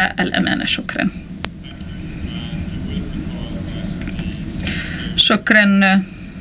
والأمانة. شكرا.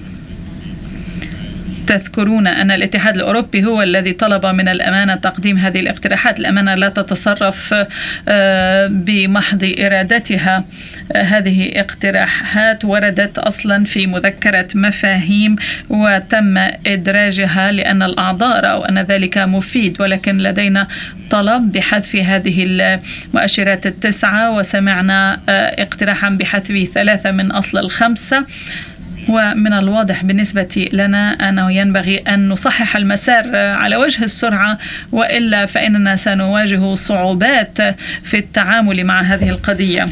تذكرون أن الاتحاد الأوروبي هو الذي طلب من الأمانة تقديم هذه الاقتراحات. الأمانة لا تتصرف بمحض إرادتها. هذه اقتراحات وردت أصلا في مذكرة مفاهيم وتم إدراجها لأن الأعضاء رأوا أن ذلك مفيد، ولكن لدينا طلب بحذف هذه المؤشرات 9، وسمعنا اقتراحا بحذف 3 من أصل 5. ومن الواضح بالنسبة لنا أنه ينبغي أن نصحح المسار على وجه السرعة، وإلا فإننا سنواجه صعوبات في التعامل مع هذه القضية.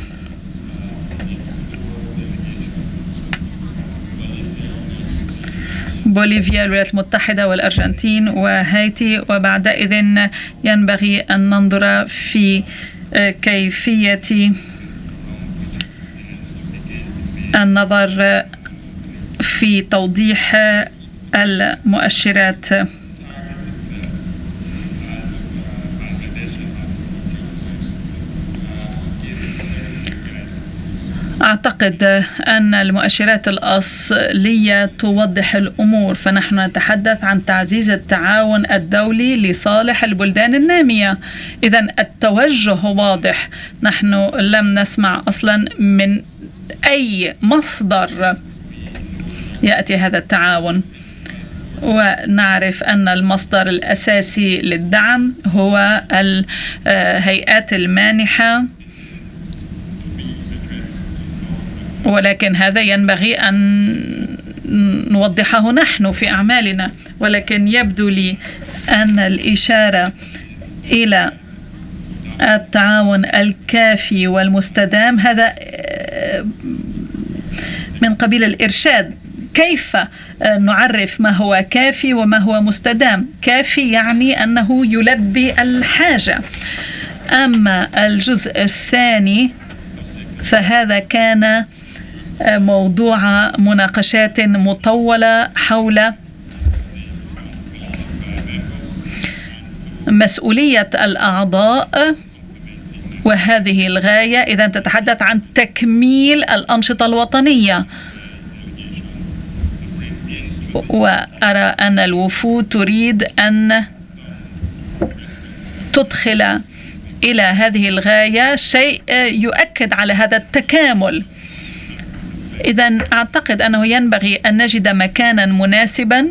بوليفيا، الولايات المتحدة والأرجنتين وهايتي، وبعدئذ ينبغي أن ننظر في كيفية النظر في توضيح المؤشرات. أعتقد أن المؤشرات الأصلية توضح الأمور، فنحن نتحدث عن تعزيز التعاون الدولي لصالح البلدان النامية. إذن التوجه واضح. نحن لم نسمع أصلا من أي مصدر يأتي هذا التعاون، ونعرف أن المصدر الأساسي للدعم هو الهيئات المانحة، ولكن هذا ينبغي أن نوضحه نحن في أعمالنا. ولكن يبدو لي أن الإشارة إلى التعاون الكافي والمستدام هذا من قبيل الإرشاد. كيف نعرف ما هو كافي وما هو مستدام؟ كافي يعني أنه يلبي الحاجة. أما الجزء الثاني فهذا كان موضوع مناقشات مطولة حول مسؤولية الأعضاء، وهذه الغاية إذا تتحدث عن تكميل الأنشطة الوطنية. وأرى أن الوفود تريد أن تدخل إلى هذه الغاية شيء يؤكد على هذا التكامل. إذن أعتقد أنه ينبغي أن نجد مكانا مناسبا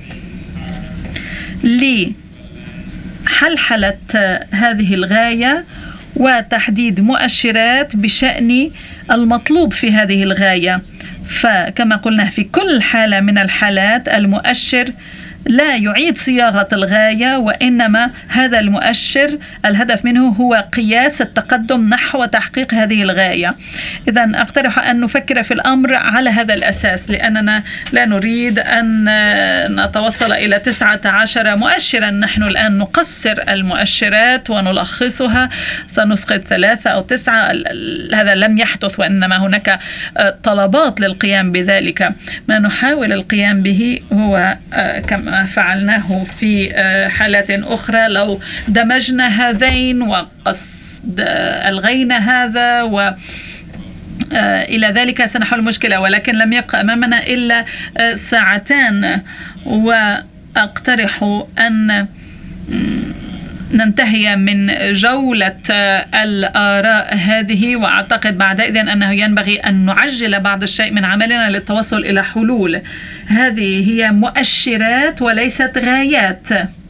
لحلحلة هذه الغاية وتحديد مؤشرات بشأن المطلوب في هذه الغاية. فكما قلنا في كل حالة من الحالات المؤشر لا يعيد صياغة الغاية، وإنما هذا المؤشر الهدف منه هو قياس التقدم نحو تحقيق هذه الغاية. إذن أقترح أن نفكر في الأمر على هذا الأساس، لأننا لا نريد أن نتوصل إلى 19 مؤشرا. نحن الآن نقصر المؤشرات ونلخصها، سنسقط 3 أو 9. هذا لم يحدث، وإنما هناك طلبات للقيام بذلك. ما نحاول القيام به هو كما فعلناه في حالات أخرى، لو دمجنا هذين وقصد ألغينا هذا إلى ذلك سنحل المشكلة، ولكن لم يبقى أمامنا إلا 2 ساعات، وأقترح أن ننتهي من جولة الآراء هذه، وأعتقد بعدئذ أنه ينبغي أن نعجل بعض الشيء من عملنا للتوصل إلى حلول. هذه هي مؤشرات وليست غايات.